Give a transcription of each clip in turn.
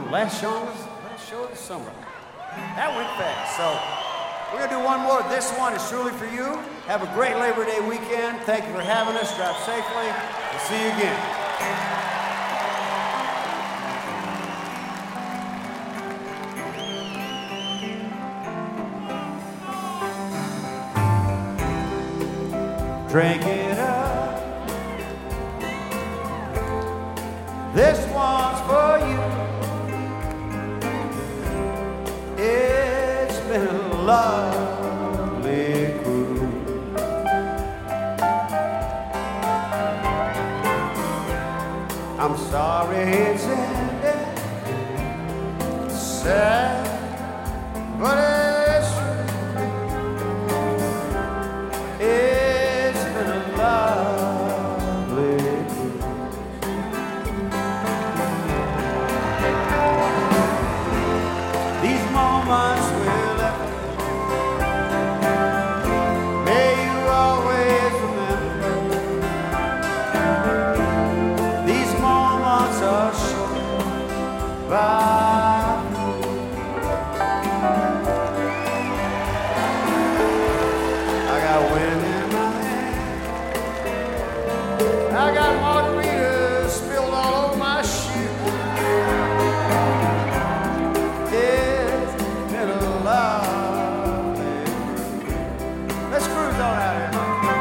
Last show of the summer. That went fast. So we're going to do one more. This one is truly for you. Have a great Labor Day weekend. Thank you for having us. Drive safely. We'll see you again. Drink it up. This one's for you. It's been a lovely cruise. I'm sorry it's ended. Sad, but it's true. It's been a lovely cruise. These moments will left, may you always remember. These moments are short, but I got wind in my hand. I got margaritas spilled all over my shoe. It's been a lovely cruise. Let's cruise on out here.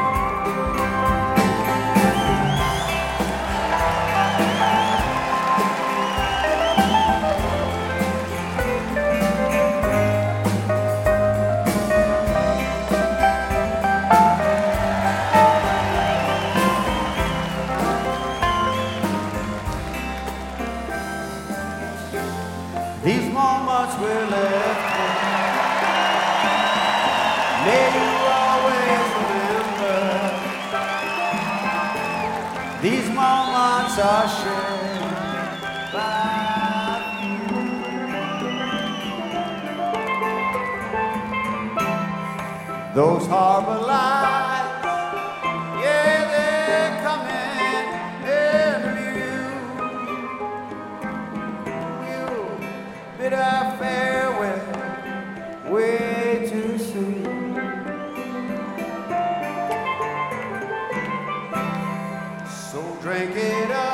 These moments we're left with, may you always remember. These moments are shared by you. Those harbor lights, yeah, they're coming into view. Bid our farewell way too soon. So drink it up.